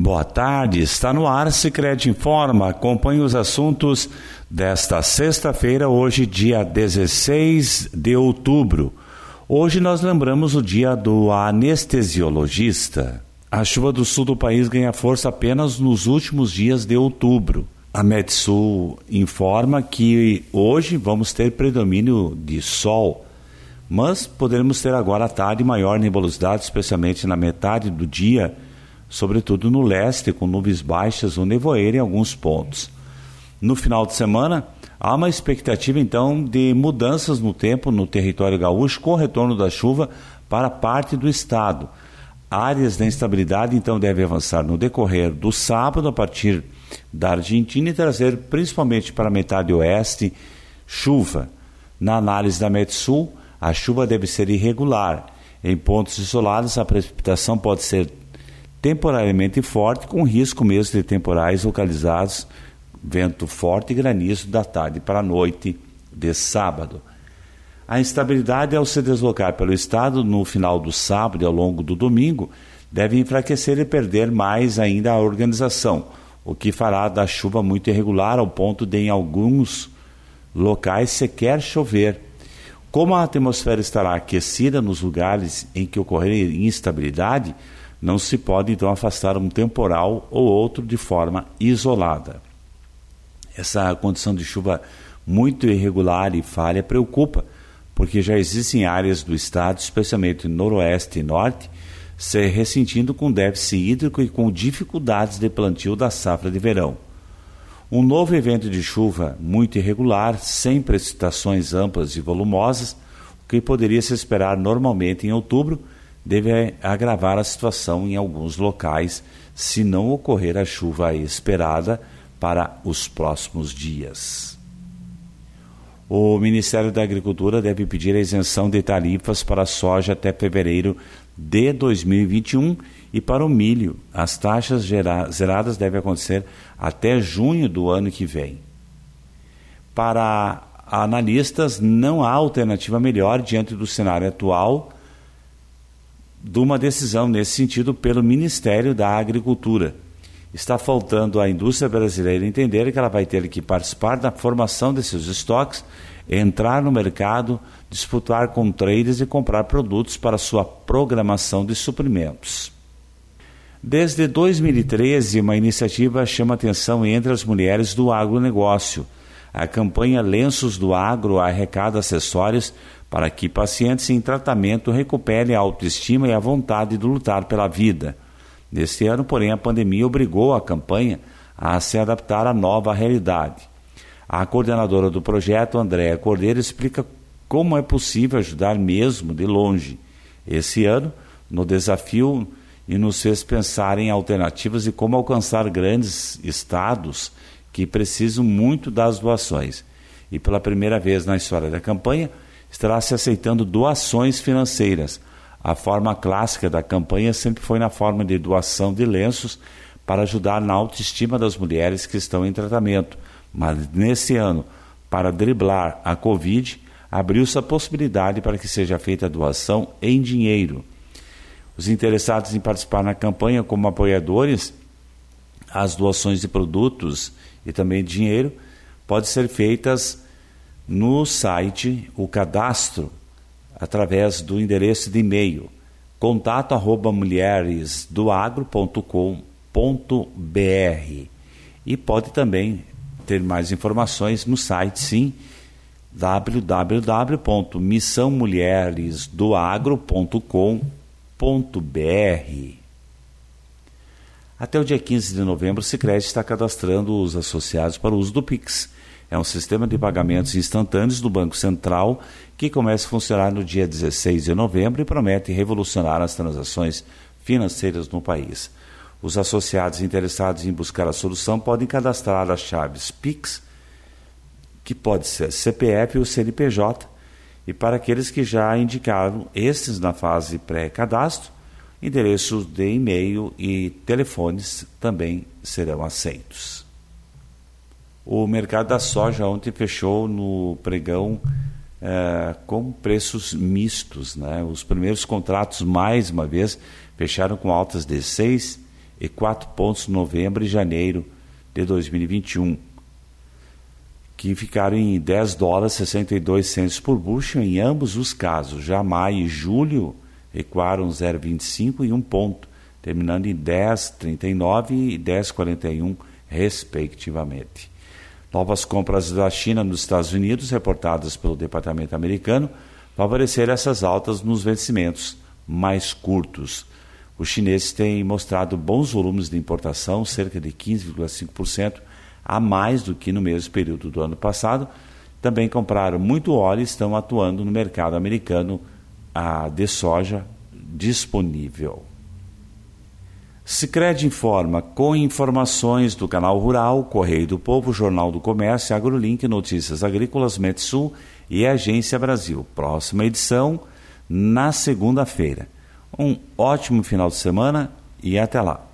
Boa tarde, está no ar Sicredi Informa. Acompanhe os assuntos desta sexta-feira, hoje dia 16 de outubro. Hoje nós lembramos o dia do anestesiologista. A chuva do sul do país ganha força apenas nos últimos dias de outubro. A Metsul informa que hoje vamos ter predomínio de sol, mas poderemos ter agora à tarde maior nebulosidade, especialmente na metade do dia, sobretudo no leste, com nuvens baixas ou nevoeiro em alguns pontos. No final de semana, há uma expectativa então de mudanças no tempo no território gaúcho, com o retorno da chuva para parte do estado. Áreas da instabilidade então devem avançar no decorrer do sábado a partir da Argentina e trazer principalmente para a metade oeste chuva. Na análise da Metsul, a chuva deve ser irregular. Em pontos isolados, a precipitação pode ser temporariamente forte, com risco mesmo de temporais localizados, vento forte e granizo da tarde para a noite de sábado. A instabilidade, ao se deslocar pelo estado no final do sábado e ao longo do domingo, deve enfraquecer e perder mais ainda a organização, o que fará da chuva muito irregular ao ponto de, em alguns locais, sequer chover. Como a atmosfera estará aquecida nos lugares em que ocorrer instabilidade, não se pode então afastar um temporal ou outro de forma isolada. Essa condição de chuva muito irregular e falha preocupa, porque já existem áreas do estado, especialmente noroeste e norte, se ressentindo com déficit hídrico e com dificuldades de plantio da safra de verão. Um novo evento de chuva muito irregular, sem precipitações amplas e volumosas, o que poderia se esperar normalmente em outubro, deve agravar a situação em alguns locais, se não ocorrer a chuva esperada para os próximos dias. O Ministério da Agricultura deve pedir a isenção de tarifas para a soja até fevereiro de 2021 e para o milho. As taxas zeradas devem acontecer até junho do ano que vem. Para analistas, não há alternativa melhor diante do cenário atual de uma decisão nesse sentido pelo Ministério da Agricultura. Está faltando à indústria brasileira entender que ela vai ter que participar da formação desses estoques, entrar no mercado, disputar com traders e comprar produtos para sua programação de suprimentos. Desde 2013, uma iniciativa chama atenção entre as mulheres do agronegócio. A campanha Lenços do Agro arrecada acessórios para que pacientes em tratamento recuperem a autoestima e a vontade de lutar pela vida. Neste ano, porém, a pandemia obrigou a campanha a se adaptar à nova realidade. A coordenadora do projeto, Andréa Cordeiro, explica como é possível ajudar mesmo de longe. Esse ano, no desafio, e nos fez pensar em alternativas e como alcançar grandes estados que precisam muito das doações. E pela primeira vez na história da campanha, estará se aceitando doações financeiras. A forma clássica da campanha sempre foi na forma de doação de lenços para ajudar na autoestima das mulheres que estão em tratamento. Mas nesse ano, para driblar a Covid, abriu-se a possibilidade para que seja feita a doação em dinheiro. Os interessados em participar na campanha como apoiadores, as doações de produtos e também dinheiro podem ser feitas no site, o cadastro, através do endereço de e-mail contato@mulheresdoagro.com.br e pode também ter mais informações no site, sim, www.missãomulheresdoagro.com.br. Até o dia 15 de novembro, o Sicredi está cadastrando os associados para o uso do Pix. É um sistema de pagamentos instantâneos do Banco Central que começa a funcionar no dia 16 de novembro e promete revolucionar as transações financeiras no país. Os associados interessados em buscar a solução podem cadastrar as chaves Pix, que pode ser CPF ou CNPJ, e para aqueles que já indicaram estes na fase pré-cadastro, endereços de e-mail e telefones também serão aceitos. O mercado da soja ontem fechou no pregão com preços mistos, né? Os primeiros contratos, mais uma vez, fecharam com altas de 6% pontos em novembro e janeiro de 2021, que ficaram em $10,62 por bushel em ambos os casos. Já maio e julho recuaram 0,25 e 1 ponto, terminando em 10,39 e 10,41 respectivamente. Novas compras da China nos Estados Unidos, reportadas pelo Departamento americano, favoreceram essas altas nos vencimentos mais curtos. Os chineses têm mostrado bons volumes de importação, cerca de 15,5% a mais do que no mesmo período do ano passado. Também compraram muito óleo e estão atuando no mercado americano de soja disponível. Sicredi informa, com informações do Canal Rural, Correio do Povo, Jornal do Comércio, AgroLink, Notícias Agrícolas, Metsul e Agência Brasil. Próxima edição na segunda-feira. Um ótimo final de semana e até lá.